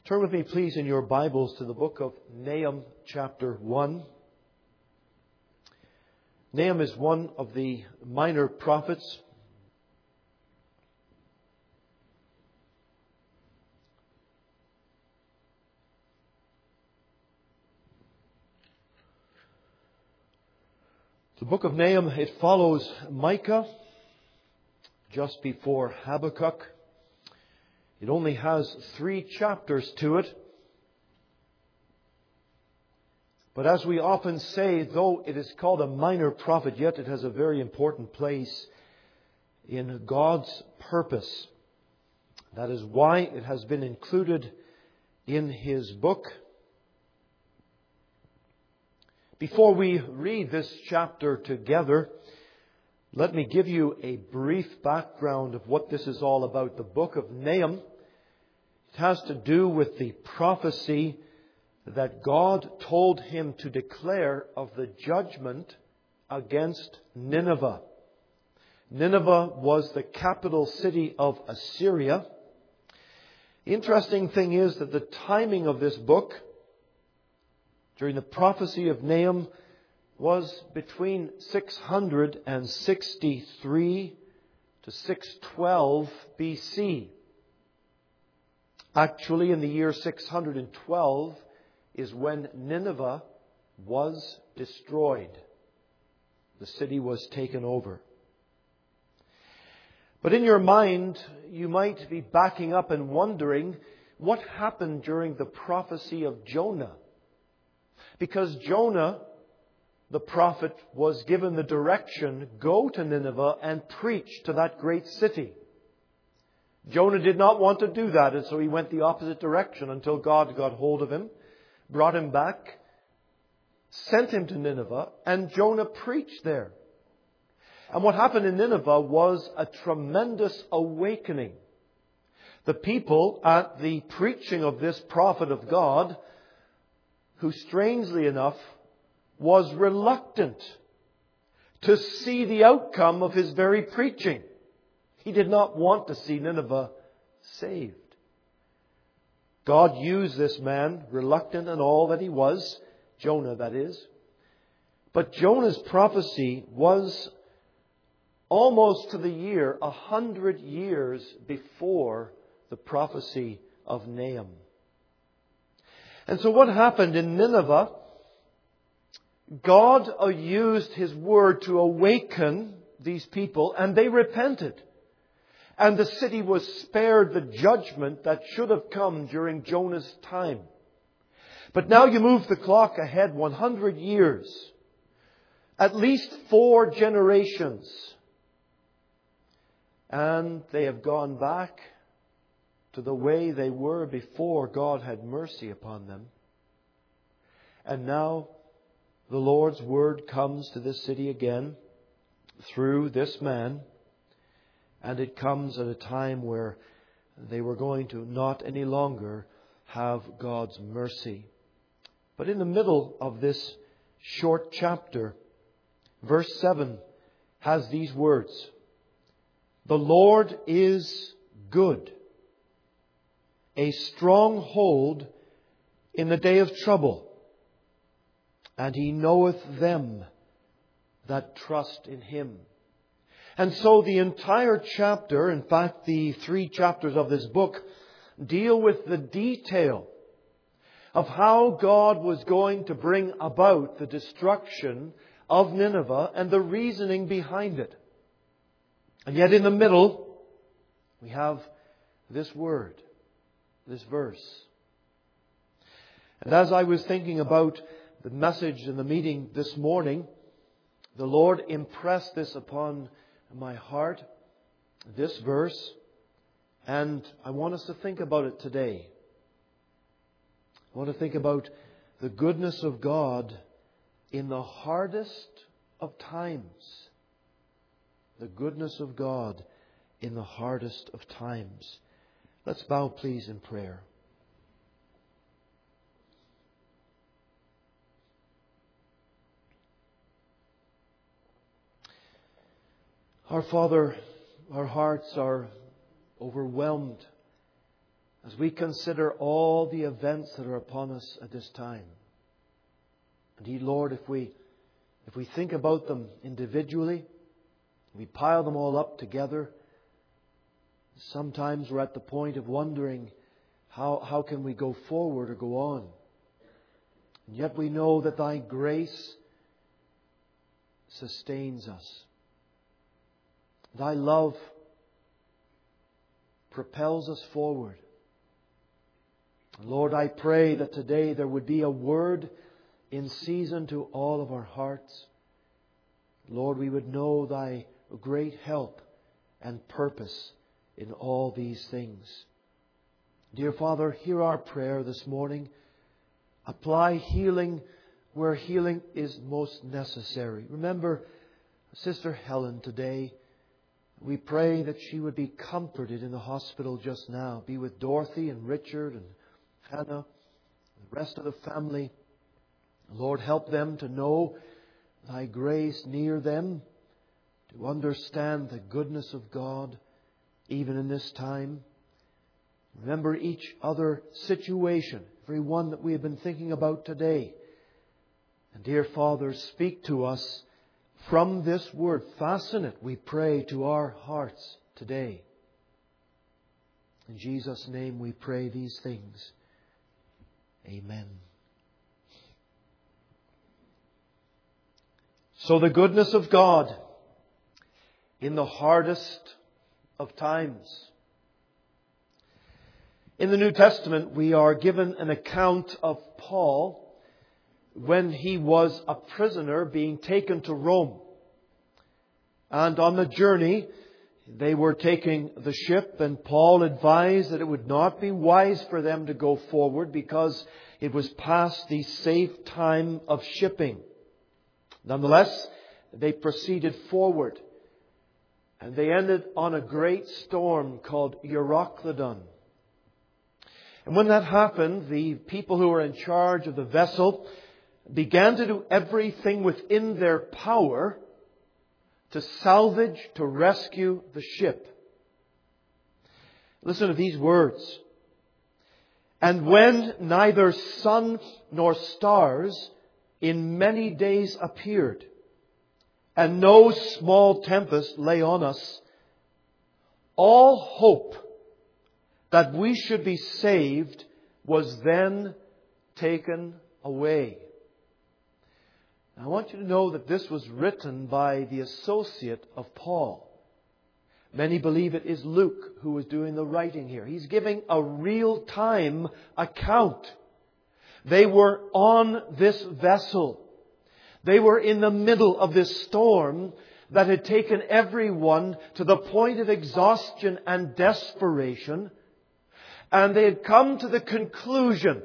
Turn with me, please, in your Bibles to the book of Nahum, chapter 1. Nahum is one of the minor prophets. The book of Nahum, it follows Micah just before Habakkuk. It only has 3 chapters to it. But as we often say, though it is called a minor prophet, yet it has a very important place in God's purpose. That is why it has been included in His book. Before we read this chapter together, let me give you a brief background of what this is all about. The book of Nahum, it has to do with the prophecy that God told him to declare of the judgment against Nineveh. Nineveh was the capital city of Assyria. The interesting thing is that the timing of this book, during the prophecy of Nahum, was between 663 to 612 BC. Actually, in the year 612 is when Nineveh was destroyed. The city was taken over. But in your mind, you might be backing up and wondering what happened during the prophecy of Jonah. Because Jonah, the prophet, was given the direction, go to Nineveh and preach to that great city. Jonah did not want to do that, and so he went the opposite direction until God got hold of him, brought him back, sent him to Nineveh, and Jonah preached there. And what happened in Nineveh was a tremendous awakening. The people at the preaching of this prophet of God, who strangely enough was reluctant to see the outcome of his very preaching. He did not want to see Nineveh saved. God used this man, reluctant and all that he was, Jonah that is. But Jonah's prophecy was almost to the year 100 years before the prophecy of Nahum. And so what happened in Nineveh? God used His word to awaken these people, and they repented. And the city was spared the judgment that should have come during Jonah's time. But now you move the clock ahead 100 years. At least 4 generations. And they have gone back to the way they were before God had mercy upon them. And now the Lord's word comes to this city again through this man. And it comes at a time where they were going to not any longer have God's mercy. But in the middle of this short chapter, verse 7 has these words: "The Lord is good, a stronghold in the day of trouble, and He knoweth them that trust in Him." And so the entire chapter, in fact the 3 chapters of this book, deal with the detail of how God was going to bring about the destruction of Nineveh and the reasoning behind it. And yet in the middle, we have this word, this verse. And as I was thinking about the message in the meeting this morning, the Lord impressed this upon my heart, this verse, and I want us to think about it today. I want to think about the goodness of God in the hardest of times. The goodness of God in the hardest of times. Let's bow, please, in prayer. Our Father, our hearts are overwhelmed as we consider all the events that are upon us at this time. Indeed, Lord, if we think about them individually, we pile them all up together, sometimes we're at the point of wondering, how can we go forward or go on? And yet we know that Thy grace sustains us. Thy love propels us forward. Lord, I pray that today there would be a word in season to all of our hearts. Lord, we would know Thy great help and purpose in all these things. Dear Father, hear our prayer this morning. Apply healing where healing is most necessary. Remember Sister Helen today. We pray that she would be comforted in the hospital just now. Be with Dorothy and Richard and Hannah, the rest of the family. Lord, help them to know Thy grace near them, to understand the goodness of God even in this time. Remember each other situation, every one that we have been thinking about today. And dear Father, speak to us from this word. Fasten it, we pray, to our hearts today. In Jesus' name we pray these things. Amen. So the goodness of God in the hardest of times. In the New Testament, we are given an account of Paul when he was a prisoner being taken to Rome. And on the journey, they were taking the ship, and Paul advised that it would not be wise for them to go forward because it was past the safe time of shipping. Nonetheless, they proceeded forward, and they ended on a great storm called Euroclydon. And when that happened, the people who were in charge of the vessel began to do everything within their power to salvage, to rescue the ship. Listen to these words. And when neither sun nor stars in many days appeared, and no small tempest lay on us, all hope that we should be saved was then taken away. I want you to know that this was written by the associate of Paul. Many believe it is Luke who was doing the writing here. He's giving a real-time account. They were on this vessel. They were in the middle of this storm that had taken everyone to the point of exhaustion and desperation. And they had come to the conclusion,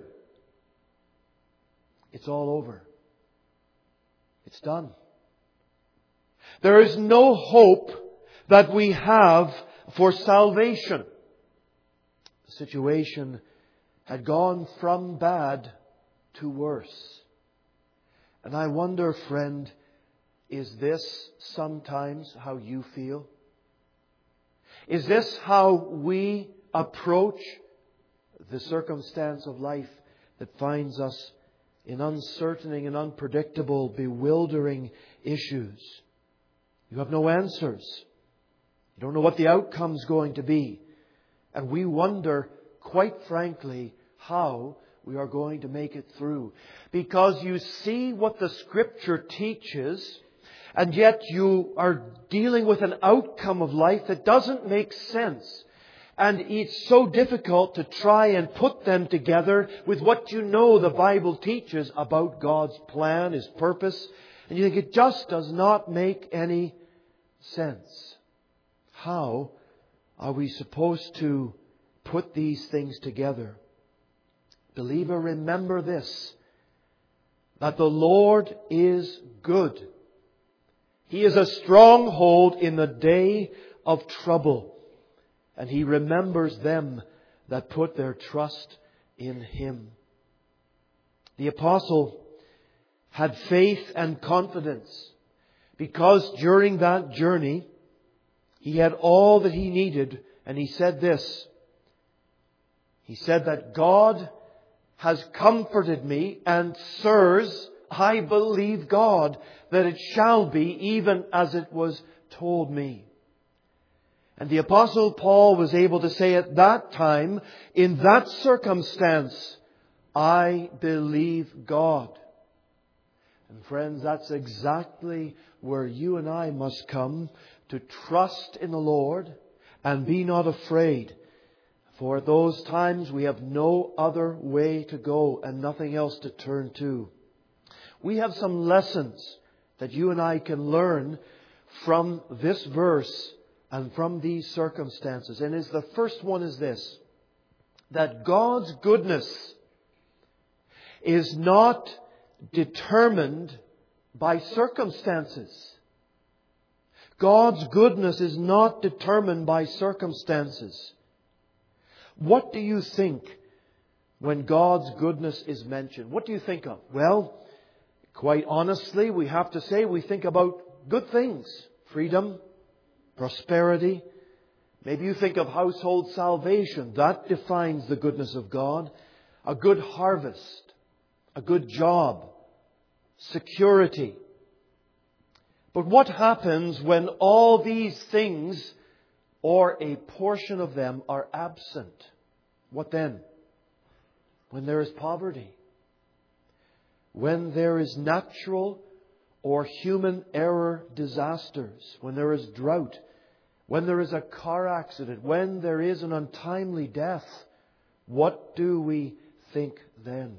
it's all over. It's done. There is no hope that we have for salvation. The situation had gone from bad to worse. And I wonder, friend, is this sometimes how you feel? Is this how we approach the circumstance of life that finds us in uncertain and unpredictable, bewildering issues? You have no answers. You don't know what the outcome's going to be. And we wonder, quite frankly, how we are going to make it through. Because you see what the Scripture teaches, and yet you are dealing with an outcome of life that doesn't make sense. And it's so difficult to try and put them together with what you know the Bible teaches about God's plan, His purpose. And you think it just does not make any sense. How are we supposed to put these things together? Believer, remember this, that the Lord is good. He is a stronghold in the day of trouble. And He remembers them that put their trust in Him. The apostle had faith and confidence because during that journey he had all that he needed. And he said this. He said that God has comforted me, and sirs, I believe God that it shall be even as it was told me. And the Apostle Paul was able to say at that time, in that circumstance, I believe God. And friends, that's exactly where you and I must come, to trust in the Lord and be not afraid. For at those times we have no other way to go and nothing else to turn to. We have some lessons that you and I can learn from this verse and from these circumstances. And the first one is this: that God's goodness is not determined by circumstances. God's goodness is not determined by circumstances. What do you think when God's goodness is mentioned? What do you think of? Well, quite honestly, we have to say we think about good things. Freedom, prosperity. Maybe you think of household salvation. That defines the goodness of God. A good harvest, a good job, security. But what happens when all these things, or a portion of them, are absent? What then? When there is poverty, when there is natural or human error disasters, when there is drought, when there is a car accident, when there is an untimely death, what do we think then?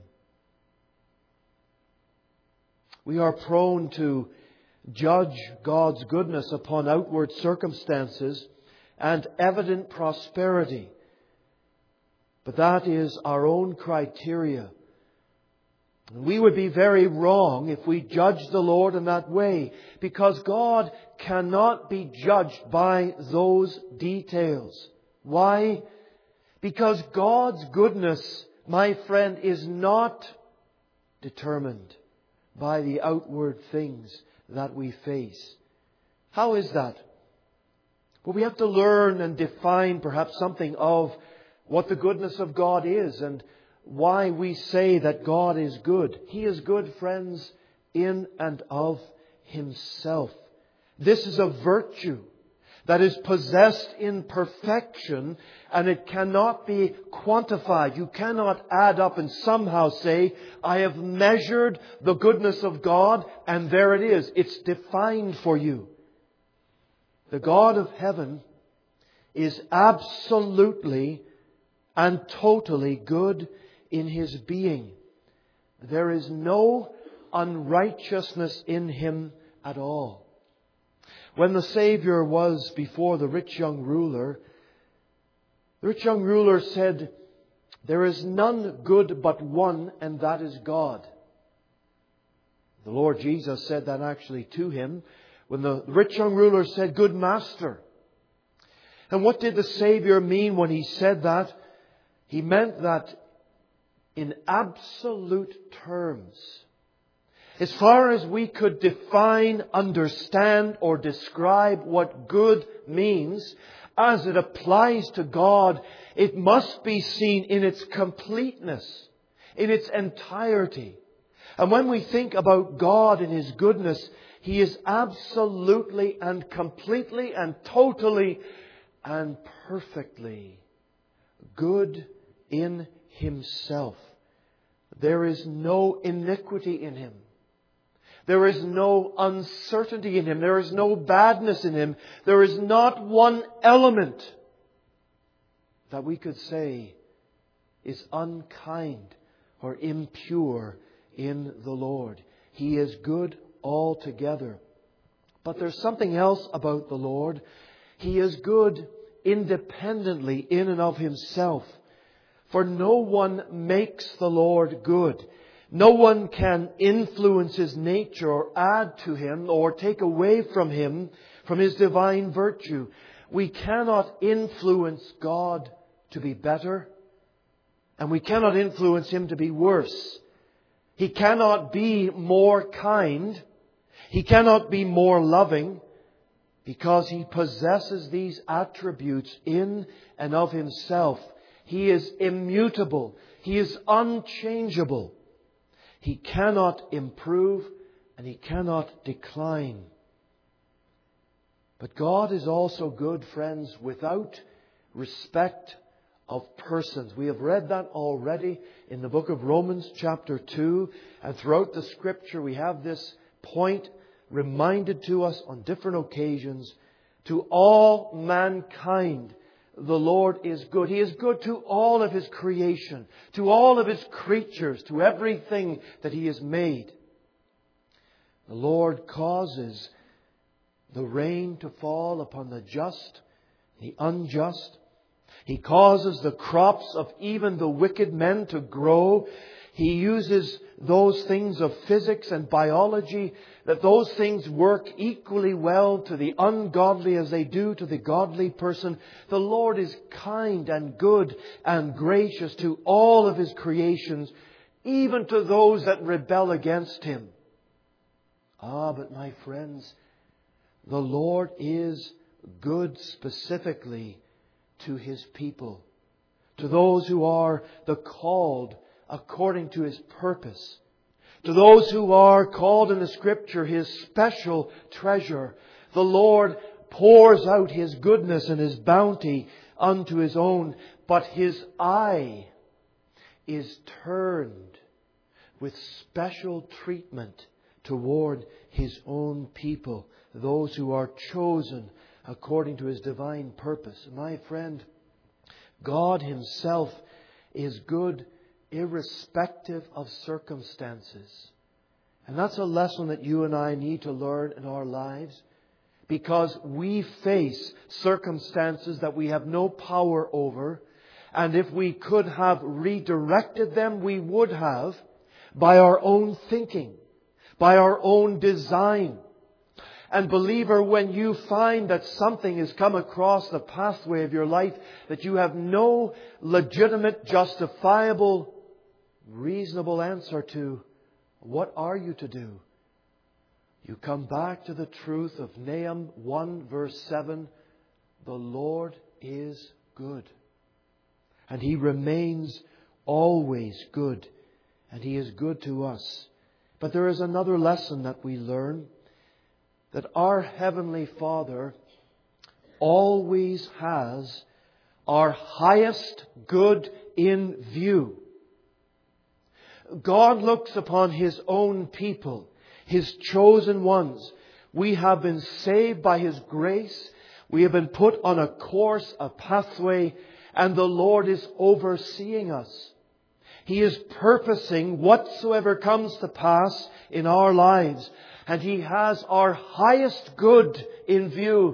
We are prone to judge God's goodness upon outward circumstances and evident prosperity. But that is our own criteria. We would be very wrong if we judged the Lord in that way, because God cannot be judged by those details. Why? Because God's goodness, my friend, is not determined by the outward things that we face. How is that? Well, we have to learn and define perhaps something of what the goodness of God is and why we say that God is good. He is good, friends, in and of Himself. This is a virtue that is possessed in perfection, and it cannot be quantified. You cannot add up and somehow say, I have measured the goodness of God, and there it is. It's defined for you. The God of heaven is absolutely and totally good in His being. There is no unrighteousness in Him at all. When the Savior was before the rich young ruler said, there is none good but one, and that is God. The Lord Jesus said that actually to him when the rich young ruler said, Good Master. And what did the Savior mean when He said that? He meant that in absolute terms, as far as we could define, understand, or describe what good means, as it applies to God, it must be seen in its completeness, in its entirety. And when we think about God and His goodness, He is absolutely and completely and totally and perfectly good in Himself. There is no iniquity in Him. There is no uncertainty in Him. There is no badness in Him. There is not one element that we could say is unkind or impure in the Lord. He is good altogether. But there's something else about the Lord. He is good independently in and of Himself. For no one makes the Lord good. No one can influence His nature or add to Him or take away from Him, from His divine virtue. We cannot influence God to be better, and we cannot influence Him to be worse. He cannot be more kind. He cannot be more loving, because He possesses these attributes in and of Himself. He is immutable. He is unchangeable. He cannot improve and He cannot decline. But God is also good, friends, without respect of persons. We have read that already in the book of Romans chapter 2. And throughout the Scripture we have this point reminded to us on different occasions. To all mankind, the Lord is good. He is good to all of His creation, to all of His creatures, to everything that He has made. The Lord causes the rain to fall upon the just, the unjust. He causes the crops of even the wicked men to grow. He uses those things of physics and biology, that those things work equally well to the ungodly as they do to the godly person. The Lord is kind and good and gracious to all of His creations, even to those that rebel against Him. But my friends, the Lord is good specifically to His people, to those who are the called according to His purpose, to those who are called in the Scripture His special treasure. The Lord pours out His goodness and His bounty unto His own, but His eye is turned with special treatment toward His own people, those who are chosen according to His divine purpose. My friend, God Himself is good irrespective of circumstances. And that's a lesson that you and I need to learn in our lives, because we face circumstances that we have no power over. And if we could have redirected them, we would have, by our own thinking, by our own design. And believer, when you find that something has come across the pathway of your life that you have no legitimate, justifiable, reasonable answer to, what are you to do? You come back to the truth of Nahum 1 verse 7. The Lord is good. And He remains always good. And He is good to us. But there is another lesson that we learn. That our Heavenly Father always has our highest good in view. God looks upon His own people, His chosen ones. We have been saved by His grace. We have been put on a course, a pathway, and the Lord is overseeing us. He is purposing whatsoever comes to pass in our lives. And He has our highest good in view.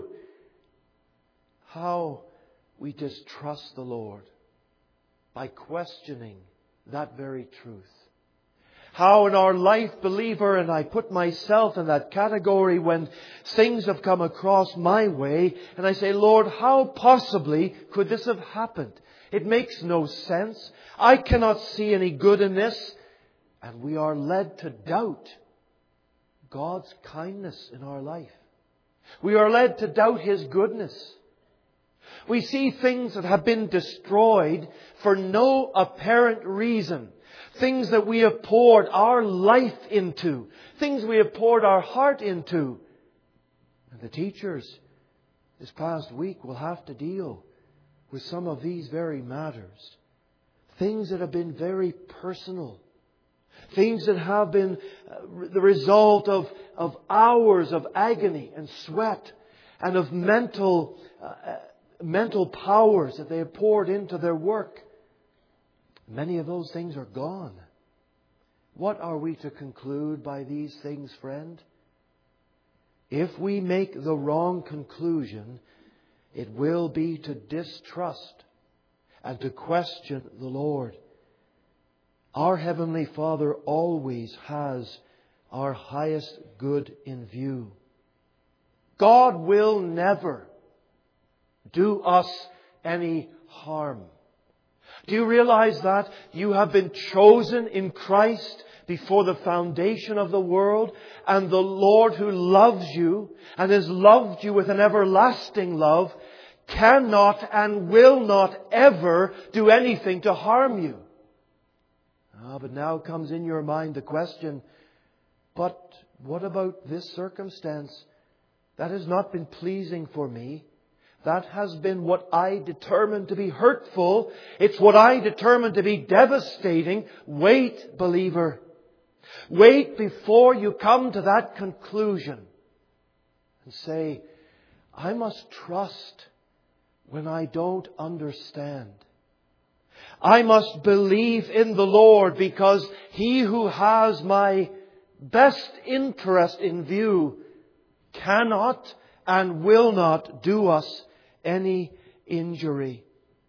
How we distrust the Lord by questioning that very truth. How in our life, believer, and I put myself in that category when things have come across my way and I say, Lord, how possibly could this have happened? It makes no sense. I cannot see any good in this. And we are led to doubt God's kindness in our life. We are led to doubt His goodness. We see things that have been destroyed for no apparent reason. Things that we have poured our life into. Things we have poured our heart into. And the teachers this past week will have to deal with some of these very matters. Things that have been very personal. Things that have been the result of hours of agony and sweat and of mental powers that they have poured into their work. Many of those things are gone. What are we to conclude by these things, friend? If we make the wrong conclusion, it will be to distrust and to question the Lord. Our Heavenly Father always has our highest good in view. God will never do us any harm. Do you realize that? You have been chosen in Christ before the foundation of the world, and the Lord who loves you and has loved you with an everlasting love cannot and will not ever do anything to harm you. But now comes in your mind the question, but what about this circumstance? That has not been pleasing for me. That has been what I determined to be hurtful. It's what I determined to be devastating. Wait, believer. Wait before you come to that conclusion. And say, I must trust when I don't understand. I must believe in the Lord because He who has my best interest in view cannot and will not do us any injury.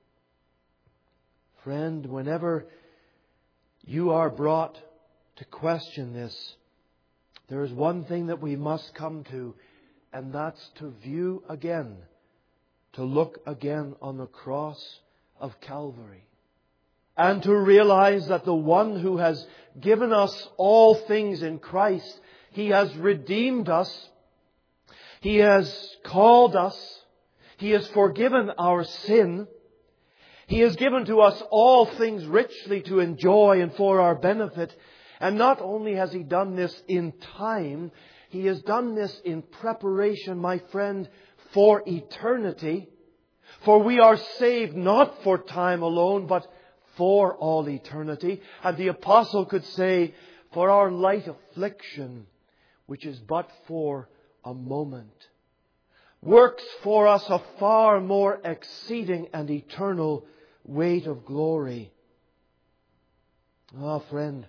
Friend, whenever you are brought to question this, there is one thing that we must come to, and that's to view again, to look again on the cross of Calvary. And to realize that the one who has given us all things in Christ, He has redeemed us. He has called us. He has forgiven our sin. He has given to us all things richly to enjoy and for our benefit. And not only has He done this in time, He has done this in preparation, my friend, for eternity. For we are saved not for time alone, but for all eternity. And the apostle could say, for our light affliction, which is but for a moment, works for us a far more exceeding and eternal weight of glory. Friend,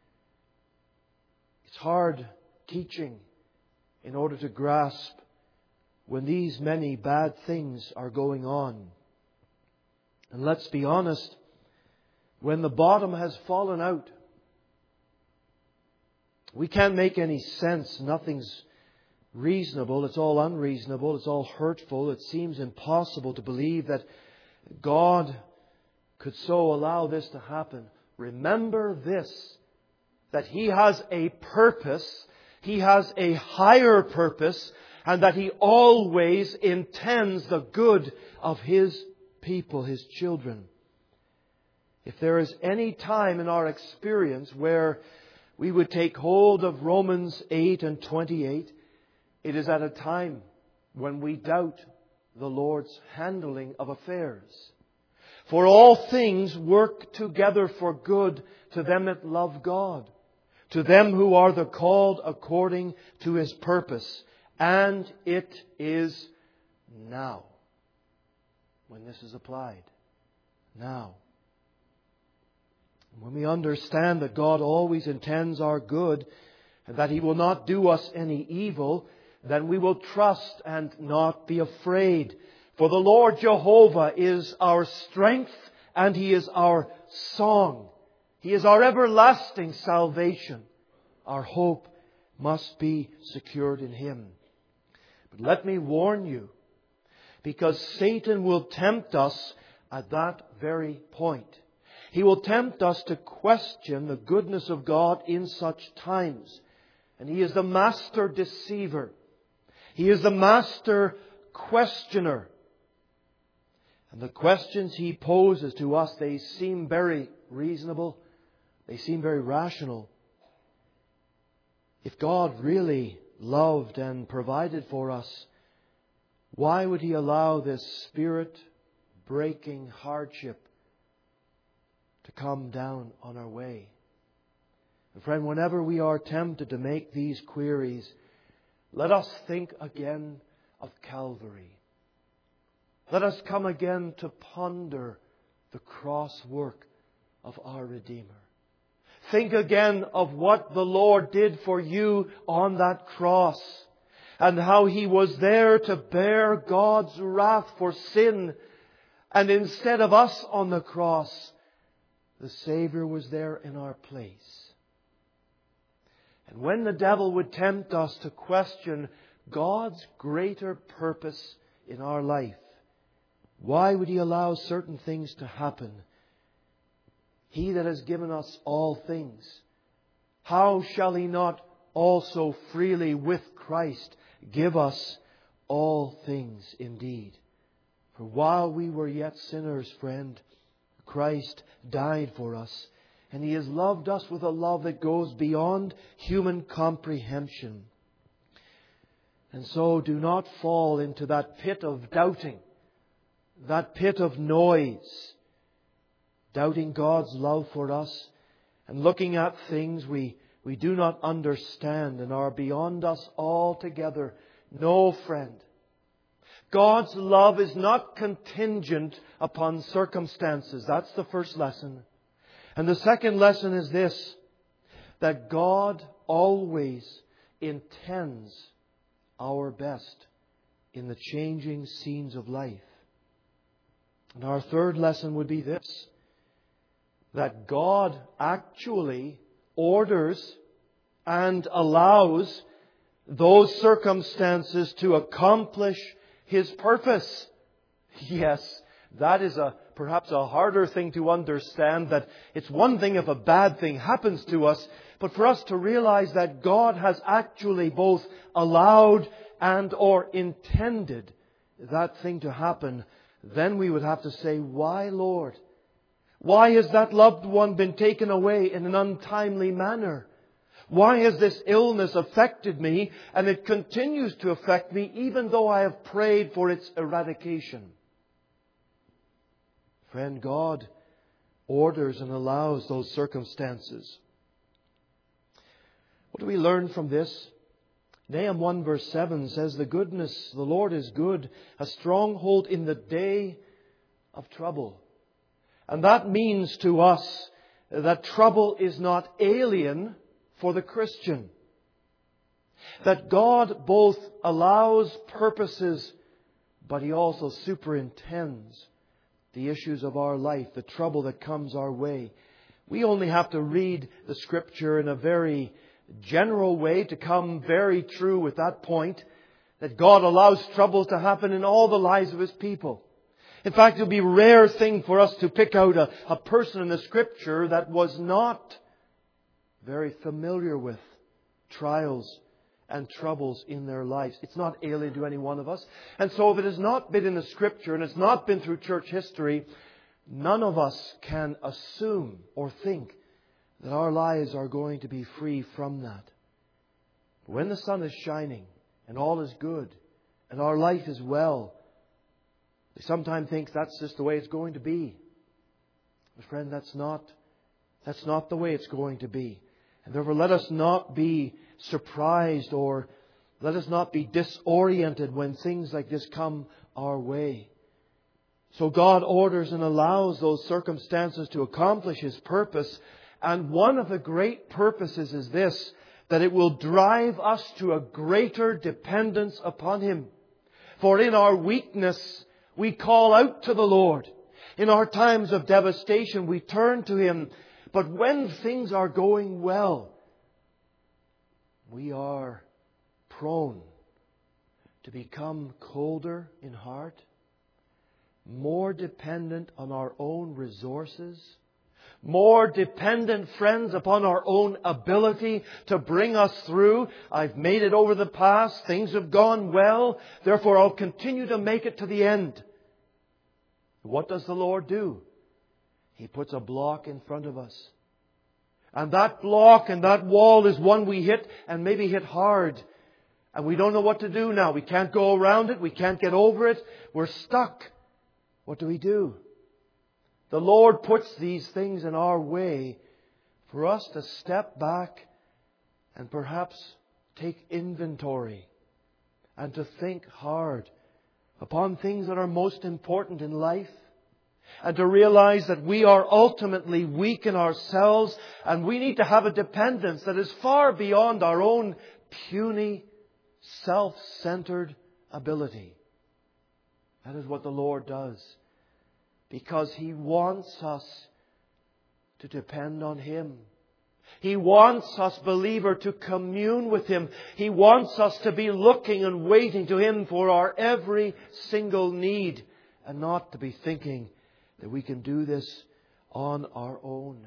it's hard teaching in order to grasp when these many bad things are going on. And let's be honest, when the bottom has fallen out, we can't make any sense. Nothing's reasonable. It's all unreasonable. It's all hurtful. It seems impossible to believe that God could so allow this to happen. Remember this, that He has a purpose. He has a higher purpose, and that He always intends the good of His people, His children. If there is any time in our experience where we would take hold of Romans 8 and 28, it is at a time when we doubt the Lord's handling of affairs. For all things work together for good to them that love God, to them who are the called according to His purpose. And it is now when this is applied. Now. When we understand that God always intends our good and that He will not do us any evil, then we will trust and not be afraid. For the Lord Jehovah is our strength and He is our song. He is our everlasting salvation. Our hope must be secured in Him. But let me warn you, because Satan will tempt us at that very point. He will tempt us to question the goodness of God in such times. And he is the master deceiver. He is the master questioner. And the questions he poses to us, they seem very reasonable. They seem very rational. If God really loved and provided for us, why would He allow this spirit-breaking hardship to come down on our way? And friend, whenever we are tempted to make these queries, let us think again of Calvary. Let us come again to ponder the cross work of our Redeemer. Think again of what the Lord did for you on that cross, and how He was there to bear God's wrath for sin. And instead of us on the cross, the Savior was there in our place. And when the devil would tempt us to question God's greater purpose in our life, why would He allow certain things to happen? He that has given us all things, how shall He not also freely with Christ give us all things indeed? For while we were yet sinners, friend, Christ died for us. And He has loved us with a love that goes beyond human comprehension. And so do not fall into that pit of doubting, that pit of noise, doubting God's love for us and looking at things we do not understand and are beyond us altogether. No, friend. God's love is not contingent upon circumstances. That's the first lesson. And the second lesson is this, that God always intends our best in the changing scenes of life. And our third lesson would be this, that God actually orders and allows those circumstances to accomplish His purpose. Yes, that is perhaps a harder thing to understand, that it's one thing if a bad thing happens to us, but for us to realize that God has actually both allowed and or intended that thing to happen, then we would have to say, why, Lord? Why has that loved one been taken away in an untimely manner? Why has this illness affected me, and it continues to affect me even though I have prayed for its eradication? Friend, God orders and allows those circumstances. What do we learn from this? Nahum 1 verse 7 says, the Lord is good, a stronghold in the day of trouble. And that means to us that trouble is not alien for the Christian. That God both allows purposes, but He also superintends the issues of our life, the trouble that comes our way. We only have to read the Scripture in a very general way to come very true with that point, that God allows troubles to happen in all the lives of His people. In fact, it would be a rare thing for us to pick out a person in the Scripture that was not very familiar with trials and troubles in their lives. It's not alien to any one of us. And so if it has not been in the Scripture and it's not been through church history, none of us can assume or think that our lives are going to be free from that. When the sun is shining and all is good and our life is well, we sometimes think that's just the way it's going to be. But friend, that's not the way it's going to be. And therefore let us not be surprised or let us not be disoriented when things like this come our way. So God orders and allows those circumstances to accomplish His purpose. And one of the great purposes is this, that it will drive us to a greater dependence upon Him. For in our weakness, we call out to the Lord. In our times of devastation, we turn to Him. But when things are going well, we are prone to become colder in heart, more dependent on our own resources, more dependent, friends, upon our own ability to bring us through. I've made it over the past. Things have gone well. Therefore, I'll continue to make it to the end. What does the Lord do? He puts a block in front of us. And that block and that wall is one we hit, and maybe hit hard. And we don't know what to do now. We can't go around it. We can't get over it. We're stuck. What do? The Lord puts these things in our way for us to step back and perhaps take inventory and to think hard upon things that are most important in life, and to realize that we are ultimately weak in ourselves and we need to have a dependence that is far beyond our own puny, self-centered ability. That is what the Lord does, because He wants us to depend on Him. He wants us, believer, to commune with Him. He wants us to be looking and waiting to Him for our every single need, and not to be thinking that we can do this on our own.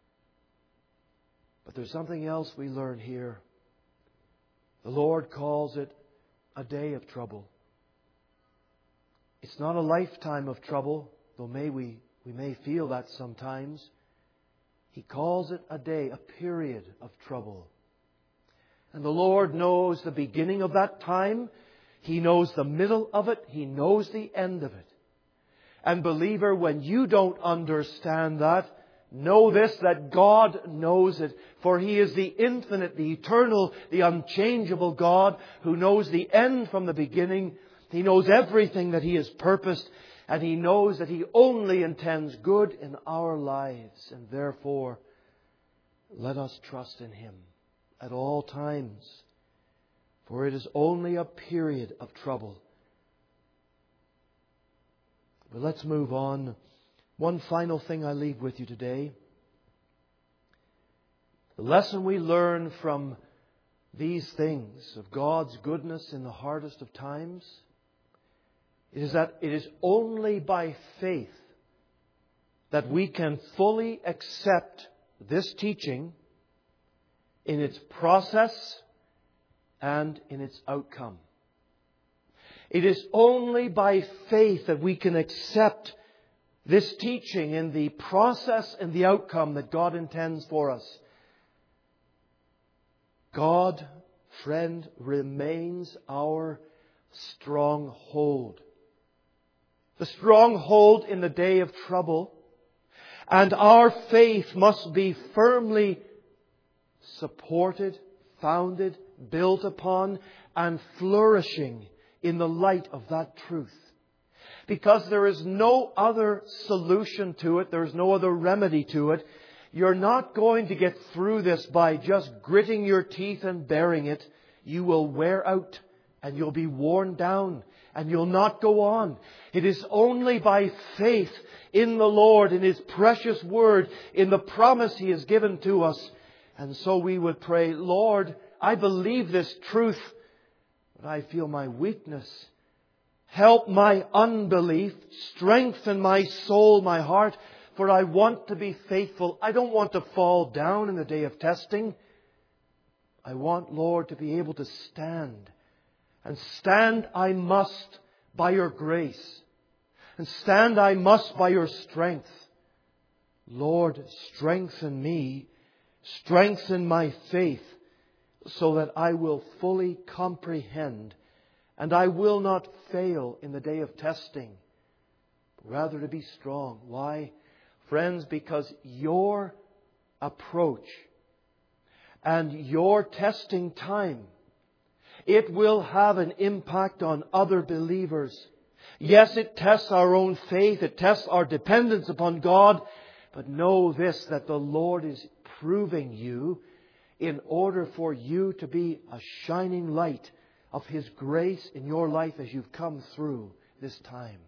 But there's something else we learn here. The Lord calls it a day of trouble. It's not a lifetime of trouble, though we may feel that sometimes. He calls it a day, a period of trouble. And the Lord knows the beginning of that time. He knows the middle of it. He knows the end of it. And believer, when you don't understand that, know this, that God knows it. For He is the infinite, the eternal, the unchangeable God who knows the end from the beginning. He knows everything that He has purposed. And He knows that He only intends good in our lives. And therefore, let us trust in Him at all times. For it is only a period of trouble. But let's move on. One final thing I leave with you today. The lesson we learn from these things of God's goodness in the hardest of times is that it is only by faith that we can fully accept this teaching in its process and in its outcome. It is only by faith that we can accept this teaching in the process and the outcome that God intends for us. God, friend, remains our stronghold. The stronghold in the day of trouble. And our faith must be firmly supported, founded, built upon, and flourishing in the light of that truth. Because there is no other solution to it. There is no other remedy to it. You're not going to get through this by just gritting your teeth and bearing it. You will wear out and you'll be worn down and you'll not go on. It is only by faith in the Lord, in His precious Word, in the promise He has given to us. And so we would pray, Lord, I believe this truth, but I feel my weakness. Help my unbelief. Strengthen my soul, my heart. For I want to be faithful. I don't want to fall down in the day of testing. I want, Lord, to be able to stand. And stand I must by Your grace. And stand I must by Your strength. Lord, strengthen me. Strengthen my faith so that I will fully comprehend and I will not fail in the day of testing, but rather to be strong. Why? Friends, because your approach and your testing time, it will have an impact on other believers. Yes, it tests our own faith, it tests our dependence upon God, but know this, that the Lord is proving you in order for you to be a shining light of His grace in your life as you've come through this time.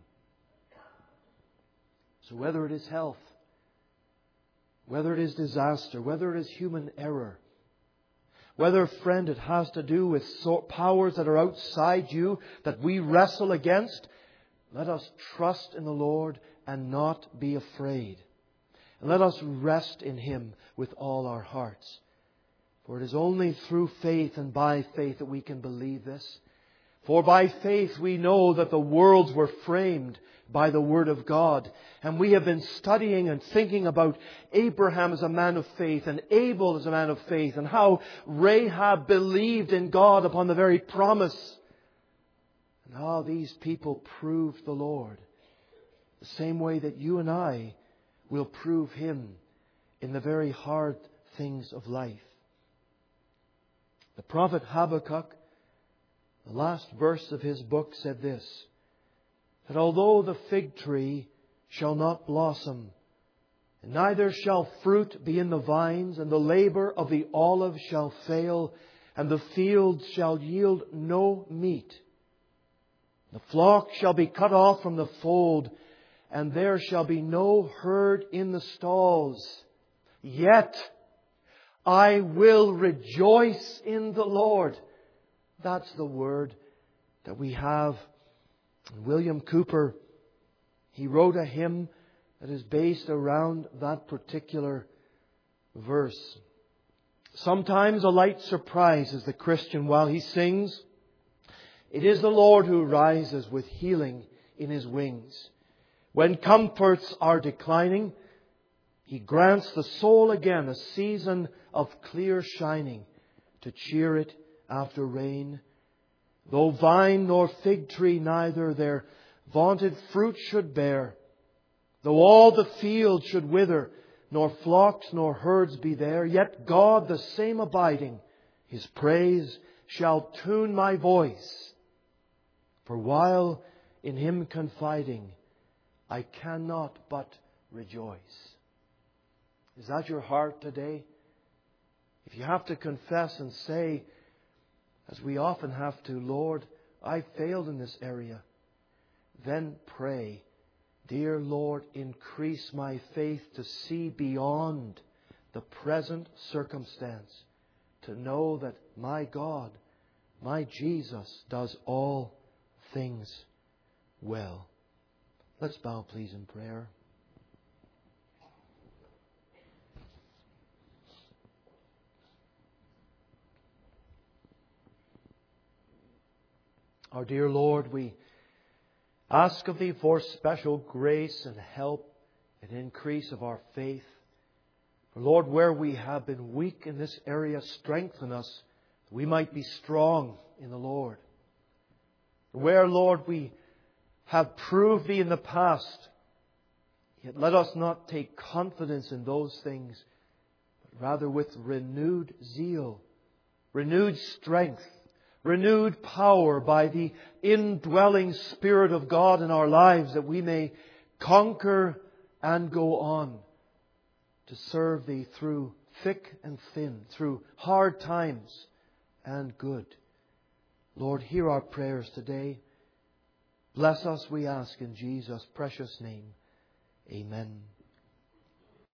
So whether it is health, whether it is disaster, whether it is human error, whether, friend, it has to do with powers that are outside you that we wrestle against, let us trust in the Lord and not be afraid. And let us rest in Him with all our hearts. For it is only through faith and by faith that we can believe this. For by faith we know that the worlds were framed by the Word of God. And we have been studying and thinking about Abraham as a man of faith and Abel as a man of faith and how Rahab believed in God upon the very promise. And how these people proved the Lord. The same way that you and I will prove Him in the very hard things of life. The prophet Habakkuk, the last verse of his book, said this, that although the fig tree shall not blossom, and neither shall fruit be in the vines, and the labor of the olive shall fail, and the fields shall yield no meat, the flock shall be cut off from the fold, and there shall be no herd in the stalls. Yet I will rejoice in the Lord. That's the word that we have. William Cooper, he wrote a hymn that is based around that particular verse. Sometimes a light surprises the Christian while he sings. It is the Lord who rises with healing in His wings. When comforts are declining, He grants the soul again a season of clear shining to cheer it after rain. Though vine nor fig tree neither their vaunted fruit should bear, though all the field should wither, nor flocks nor herds be there, yet God the same abiding, His praise shall tune my voice. For while in Him confiding, I cannot but rejoice. Is that your heart today? If you have to confess and say, as we often have to, Lord, I failed in this area, then pray, dear Lord, increase my faith to see beyond the present circumstance, to know that my God, my Jesus, does all things well. Let's bow, please, in prayer. Our dear Lord, we ask of Thee for special grace and help and increase of our faith. For Lord, where we have been weak in this area, strengthen us that we might be strong in the Lord. Where, Lord, we have proved Thee in the past, yet let us not take confidence in those things, but rather with renewed zeal, renewed strength, renewed power by the indwelling Spirit of God in our lives, that we may conquer and go on to serve Thee through thick and thin, through hard times and good. Lord, hear our prayers today. Bless us, we ask, in Jesus' precious name. Amen.